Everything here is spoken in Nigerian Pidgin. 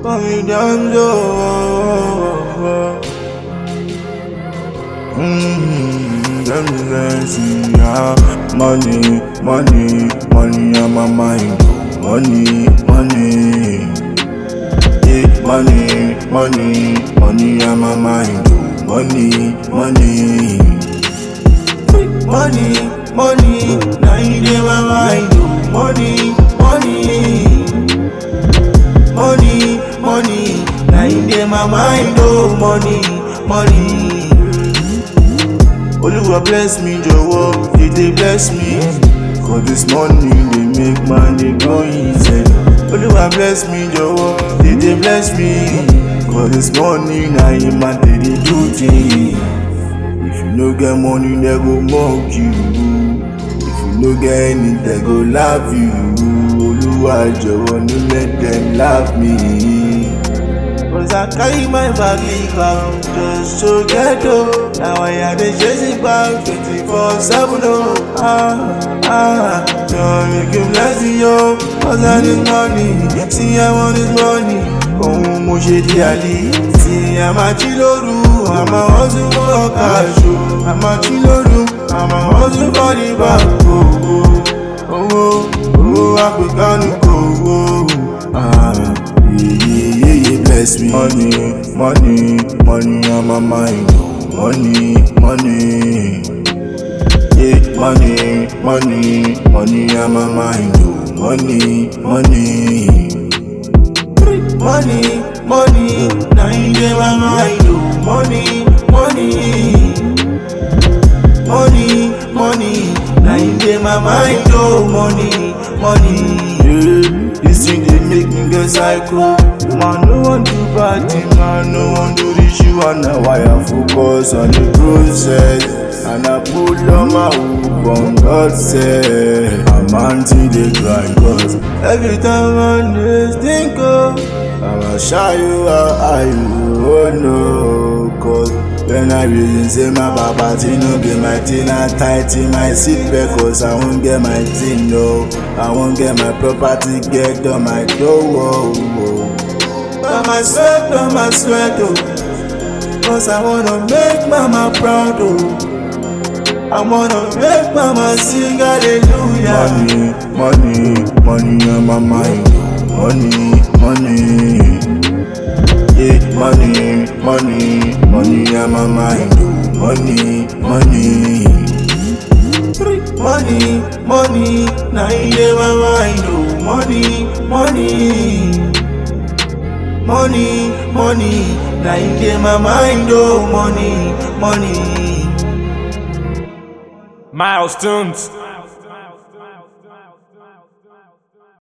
coming down low. Money, money, money on my mind. Money, money. Yeah, money, money, money on my mind. Money, money. Money, money, now you in my mind. Money, money. Money, money, now you in my mind. Oh, money, money. Oluwa bless me, jọ̀wọ́, they bless me. For this money, they make money go easy. Oluwa bless me, jọ̀wọ́, they bless me. For this money, now you man they do things. If you no get money, they go mock you. If you no get any, they go laugh you. Oluwa jọ̀wọ́, no let them laugh me. Cause I carry my bag leave out just to get up. Now I am the chasing back 24/7. Don't make you blessing yo. Cause I need money. See I want this money. Ohun mo ṣe di àlè. See I'm a chiloru. I'm a hustle for cash. I'm a chiloru. I'm a hustle for the back. Oh, African go. Bless me. Money, money, money on my mind. Money, money. Yeah, money, money, money on my mind. Money, money. Money, money, now you in my mind. Money, money. Money, money, now you in my mind. Oh, money, money. Yeah, this thing they make me get psycho. Man, no one do bad thing, man, no one do this you. And now I focus on the process. And I pull on my hook on God said I'm until they grind. Cause every time I just think of I'ma show you how I oh no. Cause when I reason say my papa no get my thing and tight in my seat belt. Cause I won't get my thing, no. I won't get my property, get on my door. By my sweat, oh. Cause I wanna make mama proud, oh. I wanna make mama sing hallelujah. Money, money, money on my mind. Money, money. Yeah, money, money, money on my mind. Money, money. Money, money, now you in my mind, oh. Money, money. Money, money, now you in my mind, oh. Money, money. Milestones.